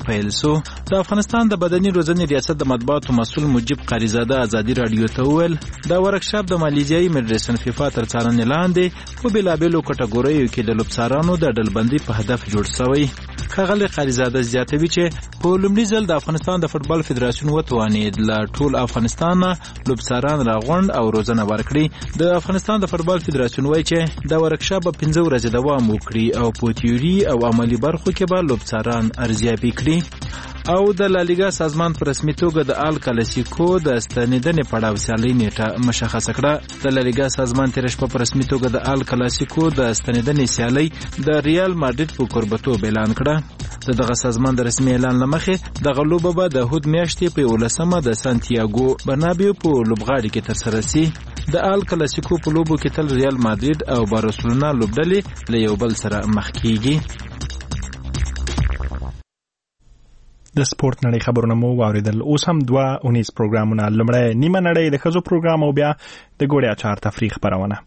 پیل سو. د افغانستان د بدني روزنې ریاست د مطبوعاتو مسؤل مجيب قریزاده ازادي رادیو ته وویل دا ورکشاپ د مالیزیایي فدراسیون فیفا تر څارنې لاندې په بېلابېلو کټګوریو کې د لوبڅارانو د ډلبندۍ په هدف جوړ شوی. ښاغلی قریزاده زیاتوي چې په لومړي ځل د افغانستان د فوټبال فدراسیون وتوانید له ټول افغانستان لوبڅاران راغونډ او روزنه ورکړي. د افغانستان د فوټبال فدراسیون وایي چې دا ورکشاپ به 15 ورځې دوام وکړي او په تیوري او عملی برخو کې به لوبڅاران ارزیابي کړي. او د لالیګا سازمان په رسمي توګه د آل کلاسیکو د ستنیدنې پړاو سیالۍ نیټه مشخصه کړه. د لالیګا سازمان تیر شپه په رسمي توګه د آل کلاسیکو د ستنیدنې سیالۍ د ریال مادرید په کوربتوب اعلان کړه. دغه سازمان د رسمي اعلان لمخې د غلوبه به د هود میاشتې په 11مه د سانتیاګو برنابیو په لوبغاړي کې ترسره شي. د آل کلاسیکو په لوبو کې تل ریال مادرید او بارسلونا لوبډلې له یو بل سره مخ کیږي. د سپورت نړۍ خبرونه مو واوریدل. اوس هم 2 اونیز پروګرامونه، لمړی نیمه نړۍ د ښځو پروګرام او بیا د ګوړې اچار تفریح خبرونه.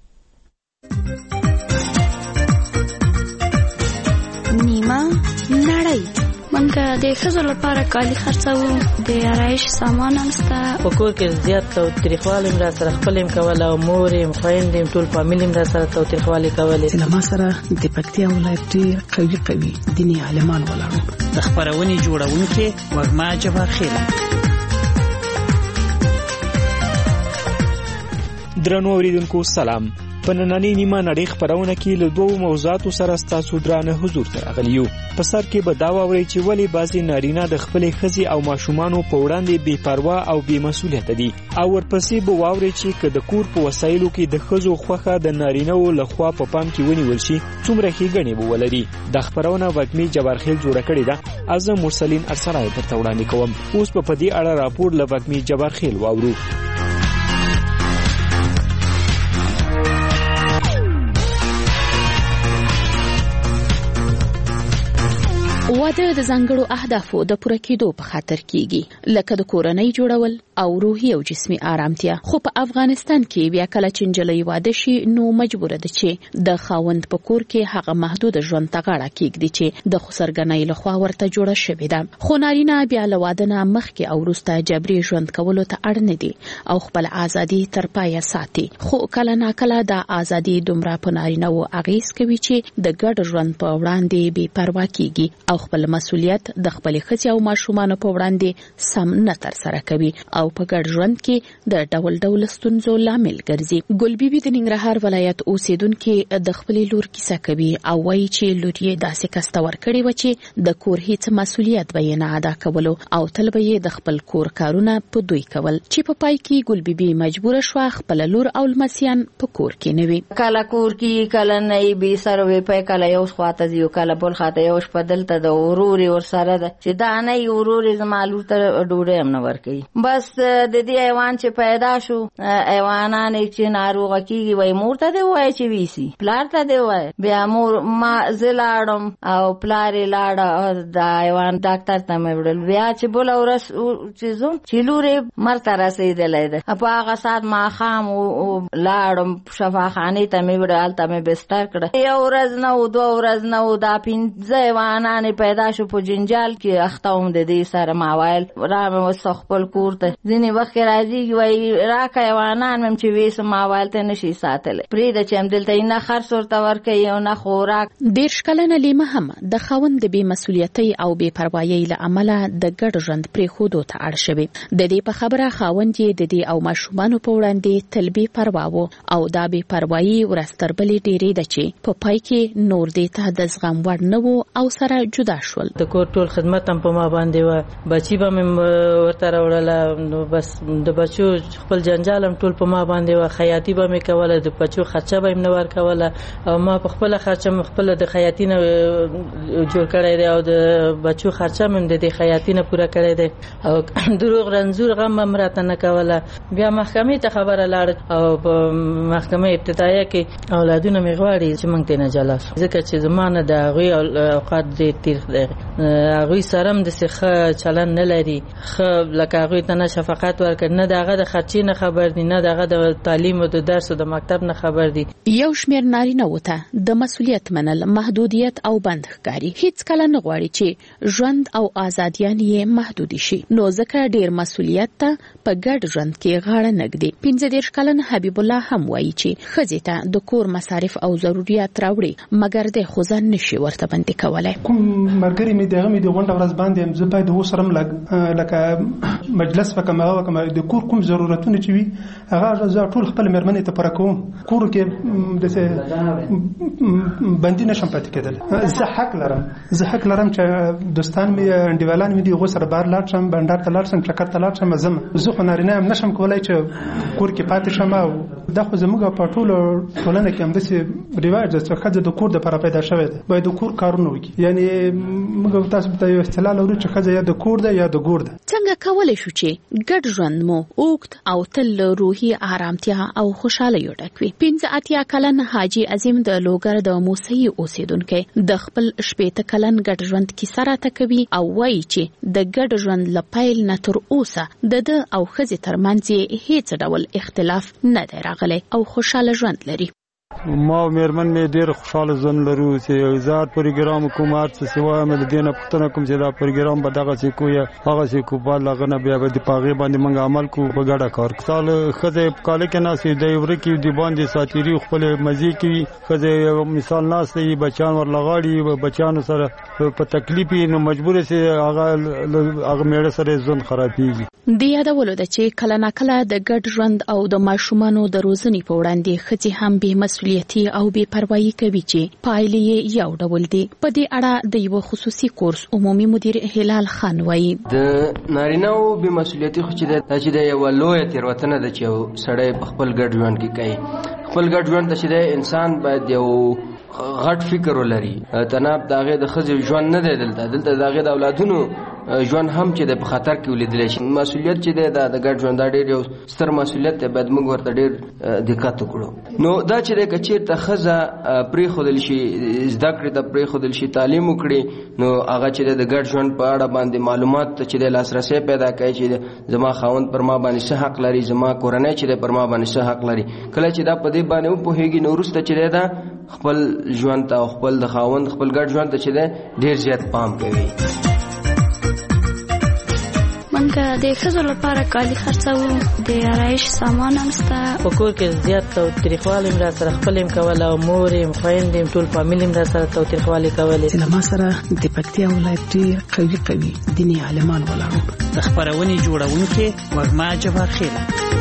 نیمه نړۍ منګه د ښځو لپاره کالي خرڅوو، د آرایش سامان هم شته. په کور کې زیات تاوتریخوالی هم را سره خپل هم کوله او مور هم خویندې هم ټول فامیل هم را سره تاوتریخوالی کولې. له ما سره د پکتیا ولایت ډېر قوي دیني عالمان ولاړو. د خپرونې جوړونکې وږمه جبارخیل. درنو اوریدونکو سلام. په نننۍ نیمه نړۍ خبرونه کې له 2 موضوعاتو سره ستاسو درانه حضور ته راغلي یو. په سر کې به دا واورئ چې ولې بعضې نارینه د خپلې ښځې او ماشومانو په وړاندې بې پروا او بې مسؤلیته دي، او ورپسې به واورئ چې که د کور په وسایلو کې د ښځو خوښه د نارینه‌و لخوا په پام کې ونیول شي څومره ښېګڼې به ولري. دا خبرونه وږمې جبارخیل جوړه کړې ده. زه مرسلین ارسلای درته وړاندې کوم. اوس به په دې اړه راپور له وږمې جبارخیل واورو. واده د ځانګړو اهدافو د پوره کېدو په خاطر کیږي، لکه د کورنۍ جوړول او روحي او جسمي آرامتیا. خو په افغانستان کې بیا کله چې نجلۍ واده شي نو مجبوره ده چې د خاوند په کور کې هغه محدود ژوند ته غاړه کېږدي چې د خسرګنۍ لخوا ورته جوړه شوې ده. خو نارینه بیا له واده نه مخکې او وروسته جبري ژوند کولو ته اړ نه دي او خپل ازادي تر پایه ساتي. خو کله ناکله دا ازادي دومره په نارینه‌و اغېز کوي چې د ګډ ژوند په وړاندې بې پروا کېږي او خپل مسؤلیت د خپل ښځې او ماشومانو په وړاندې سم نه ترسره کوي او په ګډ ژوند کې د ډول ډول ستونزو لامل ګرځي. ګل بیبي د ننګرهار ولایت اوسیدونکو د خپل لور کیسه کوي او وایي چې لور یې داسې کس ته ورکړې و چې د کور هیڅ مسؤلیت به یې نه ادا کولو او تل به یې د خپل کور کارونه په دوی کول، چې په پای کې ګل بیبي مجبوره شوه خپل لور او لمسیان په کور کې نه وي. کله کور کې کله نه بي سره وي په کله یو خواته دی کله بل خواته یو شپه دلته د وروري ور سره ده چې دا نه وروري زمالو ته ډوډۍ هم نه ورکوي. بس د دې ایوان چې پیدا شو ایوانان چې ناروغه کیږي وای مور ته دی وای چې ویسي پلار ته دی وای بیا مور ما زلاړم او پلار لاړه دا ایوان ډاکټر ته مې وړل بیا چې بل ورس چې زوم چې لورې مرته رسیدلې ده په هغه سات ما خام لاړم شفاخانه ته مې وړل ته مې بستر کړ. یو ورځ نه و 2 ورځ نه و دا 15 ایوانان پیدا شو په جنجال کې اختاوم د دې سره ماوایل را مې وسخ خپل کور ته ځینې وخت راځي وای راکه ایوانان مم چې وېس ماوایل ته نشي ساتل پرې د چم دلته نه خرڅ ورته ورکوي او نه خوراک. دیرش کلنه لیمه هم د خاوند د بې مسؤلیتۍ او بې پروایۍ له امله د ګډ ژوند پرېښودو ته اړ شوې. د دې په خبره خاوند یې د دې او ماشومانو په وړاندې تل بې پروا و او دا بې پروایي ورځ تر بلې ډېرې ده چې په پای کې نور دې ته د زغم وړ نه و او سره جدا شول. د کور ټول خدمت هم په ما باندې و، بچی به مې ورته راوړله نو بس د بچو خپل جنجال هم ټول په ما باندې و، خیاطي به مې کوله د بچو خرچه به مې نه ورکوله او ما په خپله خرچه مې خپله د خیاطي نه جوړ کړی دی او د بچو خرچه مې د دې خیاطي نه پوره کړی دی او دروغ رنځور غم هم راته نه کوله. بیا محکمې ته خبره لاړه او په محکمې ابتدایه کې اولادونه مې غواړي چې موږ ته نه جلا شو ځکه چې زما نه د هغوی اوقات د تیر دی هغوی سره هم داسې ښه چلن نه لري ښه لکه هغوی ته نه شفقت ورکړي نه د هغه د خرچې نه خبر دي نه د هغه د تعلیم او د درس او د مکتب نه خبر دي. یو شمېر نارینه‌وو ته د مسؤلیت منل محدودیت او بند ښکاري هیڅ کله نه غواړي چې ژوند او ازادیان یې محدود شي نو ځکه ډیر مسؤلیت ته په ګډ ژوند کې غاړه نږدي. 15 کلن حبیب الله هم وایي چې ښځې ته د کور مصارف او ضرورت راوړي مګر د خو ځان نشي ورته باندې کولای. کوم مرګري مې دغه د غونډه ورځ باندې زه باید وسرم لکه مجلس وکم د کور کوم ضرورتونه چې وي هغه زه ټول خپل مېرمنې ته پوره کوم. کور کې د باندې نشم پاتې کېدل. زه حق لرم چې دوستان مې انډیوالان مې دی غوسره بار لاړ شم بندر ته لاړ شم چکر ته لاړ شم زه خو نارینه هم نشم کولای چې کور کې پاتې شم. او دا خو زموږ په ټولنه کې هم داسې رواج دی چې ښځه د کور دپاره پیدا شوې ده باید د کور کارونه وکړي. یعنی موږ تاسو ته یو اصطلاح لرو چې ښځه یا د کور ده یا د ګور ده. څنګه کولی شو چې ګډ ژوند مو اوږد او تل روحي آرامتیا او خوشحالۍ ډک وي؟ 85 کلن حاجي عظیم د لوګر د موسی اوسیدونکو د خپل 18 کلن ګډ ژوند کیسه راته کوي او وایي چې د ګډ ژوند له پیل نه تر اوسه د او ښځې ترمنځ هیڅ ډول اختلاف نه دی راغلی او خوشاله ژوند لري. ما مېرمن مې ډېر خوشاله ژوند لرو چې زیات پروګرام کوم هر څه سوا مې د دې نه پوښتنه کوم چې دا پروګرام به دغسې کوو یا هغسې کوو په هغه نه بیا به د په هغې باندې موږ عمل کوو په ګډه کار کوو. سال ښځې په کاله کې ناستې دی ورکې د باندې ساتیري خپلې مزې کوي. ښځې مثال ناسته وي بچیان ورلغاړي بچیانو سره په تکلیف وي نو مجبوره سي هغه میړه سره ژوند خرابېږي. د یادولو ده چې کله ناکله د ګډ ژوند او د ماشومانو د روزنې په وړاندې ښځې هم بې مسؤلیتي او بې پروایي کوي چې پایلې یې یو ډول دي. په دې اړه د یو خصوصي کورس عمومي مدیر هلال خان وایي د نارینه‌و بې مسؤلیتي خو چې د یو لویه تېروتنه ده چې یو سړی په خپل ګډ ژوند کې کوي. خپل ګډ ژوند ته چې د انسان باید یو غټ فکر ولري. تناب د هغې د ښځې ژوند نه دی دلته د هغې د اولادونو ژوند هم چې د په خطر کې ولیدلی شي. مسؤلیت چې دی دا د ګډ ژوند دا ډېر یو ستر مسؤلیت دی باید موږ ورته ډېر دقت وکړو. نو دا چې دی که چېرته ښځه پرېښودل شي زده کړې ته پرېښودل شي تعلیم وکړي نو هغه چې دی د ګډ ژوند په اړه باندې معلومات ته چې دی لاسرسی پیدا کوي چې زما خاوند پر ما باندې څه حق لري زما کورنۍ چې دی پر ما باندې څه حق لري. کله چې دا په دې باندې وپوهېږي نو وروسته چې دی دا خپل ژوند ته او خپل د خاوند خپل ګډ ژوند ته چې دی ډېر زیات پام کوي. منګه د ښځو لپاره کالي خرڅوو د آرایش سامان هم شته. په کور کې زیات تاوتریخوالی هم راسره خپل هم کوله او مور هم خویندې هم ټول فامیل هم راسره تاوتریخوالی کولې. له ما سره د پکتیا ولایت ډېر قوي دیني عالمان ولاړ د خپرونې جوړونکي وږمه جبار خیله.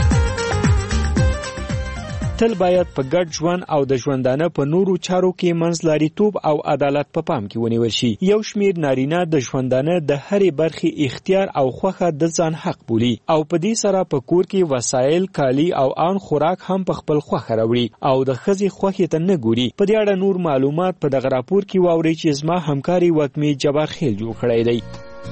تل باید په ګډ ژوند او د ژوندانه په نورو چارو کې منځلاریتوب او عدالت په پام کې ونیول شي. یو شمیر نارینه د ژوندانه د هرې برخې اختیار او خوښه د ځان حق بولي او په دې سره په کور کې وسایل کالی او ان خوراک هم په خپل خوښه راوړي او د ښځې خوښې ته نه ګوري. په دې اړه نور معلومات په دغه راپور کې واورئ چې زما همکاري وږمې جبار خیل جوړ کړی دی.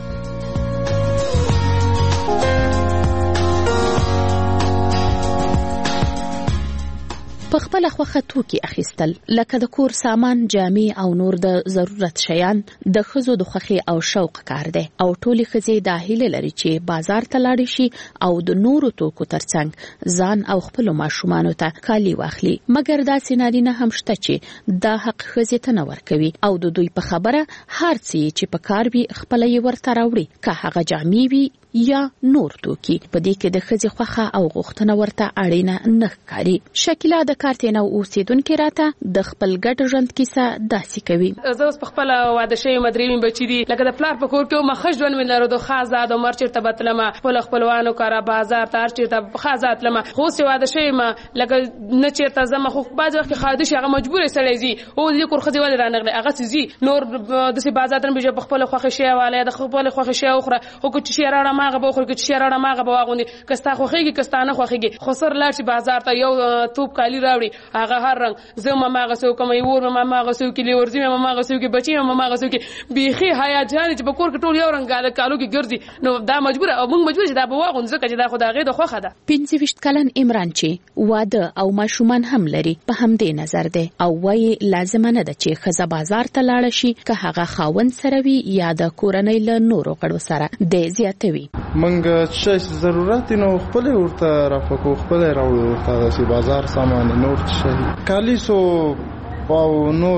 په خپل خوخه توکي اخیستل لکه د کور سامان جامې او نور د ضرورت شیان د ښځو د خوښۍ او شوق کار دی او ټولې ښځې دا هیله لري چې بازار ته لاړې شي او د نورو توکو ترڅنګ ځان او خپل ماشومانو ته کالي واخلي. مګر داسې نارینه هم شته چې دا حق ښځې ته نه ورکوي او د دوی په خبره هر څه چې په کار وي خپل یې ورته راوړي که هغه جامې وي یا نور توکي. په دې کې د ښځې خوښه او غوښتنه ورته اړینه نه ښکاري. شکیلا د کارتینو اوسیدونکې راته د خپل ګډ ژوند کیسه داسې کوي. زه اوس په خپل واده شوی مدرې مې بچی دي لکه د پلار په کور کې ما ښه ژوند مې لرو د ښه آزاد عمر چېرته به تلمه خپل خپلوانو کاره بازار ته هر چېرته ښه آزاد تلمه. خو اوس واده شوی ما لکه نه چېرته ځمه خو بعضې وخت کې ښایده شي هغه مجبور سړی ځي او د دې کور ښځې ولې رانغلې هغسې ځي نور داسې بازار ته نه بېجه په خپله خوښې شی والی د خپلې خوښې شی وخوره خو که چې شی راوړه ما ماغه به خور کې چې راړه ماغه به واغونی کستا خوخيږي کستا نه خوخيږي خو سر لاړ شي بازار ته یو توپ کالی راوړي هغه هر رنگ زما ماغه سو کوم یو ور ماغه سو کې لورځي ماغه سو کې بچي ماغه سو کې بيخي حیا جان چې بکور کې ټول یو رنگ کالو کې ګرځي نو دا مجبور او موږ مجبور چې دا به واغون ځکه چې دا خدای د خوخه ده 25 کلن عمران چې واده او ماشومان هم لري په همدې نظر ده او وايي لازم نه ده چې خزه بازار ته لاړ شي که هغه خاوند سره وي یا د کورنۍ له نورو غړو سره د زیاتوي منګ چې ضرورت نو خپل ورته رافقو خپل راوړو ورته د بازار سامان نور شي کالی سو او نور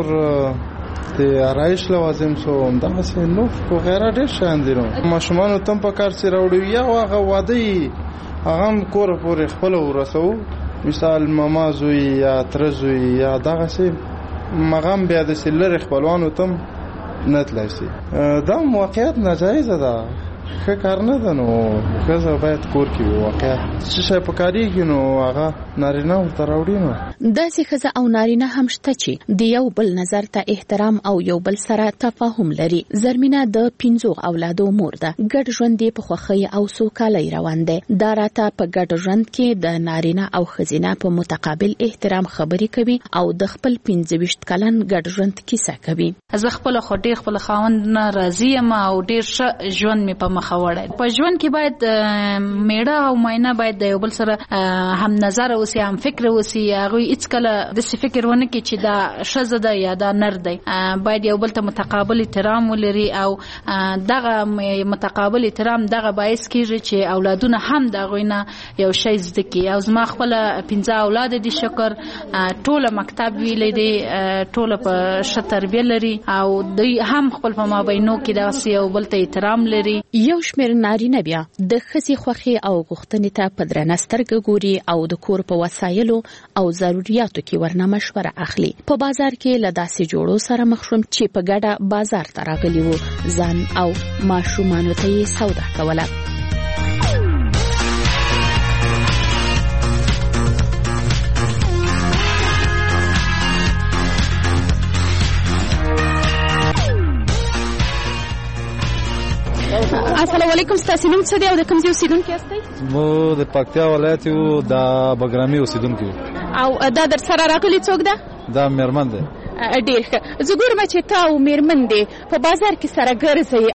د آرایش لوازم سو همدغه سه نور کو غیره ډېر شان دي نو ماشومان تم په کار سره راوړو یا هغه واده هغه کور پورې خپل ورسو مثال ماما زوی یا تر زوی یا دغه سه مغام بیا د سلر خپلوانو تم نتلای شي دا موقعیت ناجایز ده ښه کار نه ده نو ښځه باید کور کې وي واقعیت چې شی په کارېږي نو هغه نارینه ورته راوړي نو داسې ښځه او نارینه هم شته چې د یو بل نظر ته احترام او یو بل سره تفاهم لري زرمینه د 15 اولادو مور ده ګډ ژوند په خوښۍ او سوکالۍ روان دی دا راته په ګډ ژوند کې د نارینه او ښځینه په متقابل احترام خبرې کوي او د خپل 15 کلن ګډ ژوند کیسه کوي زه خپل خټې خپل خاوند نه راضی یم او ډیر ښه ژوند می په مخه وړي په ژوند کې باید میړه او ماینه باید د یو بل سره هم نظر اوسي هم فکر اوسي هغه هیڅ کله د فکر ونه کې چې دا شزه ده یا دا نر دی باید یو بل ته متقابل احترام ولري او دغه متقابل احترام دغه باعث کیږي چې اولادونه هم دغه نه یو شی زده کی او زما خپل 15 اولاد دي شکر ټوله مکتب ویلې دي ټوله په شتربیه لري او دوی هم خپل په مابینو کې داسې یو بل ته احترام لري یو شمېر نارینه بیا د ښځې خوښې او غوښتنې ته په درنه سترګه ګوري او د کور په وسایلو او ضرورتو کې ورنه مشوره اخلي په بازار کې له داسې جوړو سره مخ شوم چې په ګډه بازار ته راغلي وو ځان او ماشومانو ته یې سودا کوله السلام علیکم ستاسو نوم څه دی او د کوم ځای اوسیدونکي یاستئ؟ مو د پکتیا ولایت یو د بګرامي اوسیدونکي او دا در سره راغلی څوک ده؟ دا میرمن ده. ډېر ښه زه ګورم چې تا او میرمن دې په بازار کې سره ګرځئ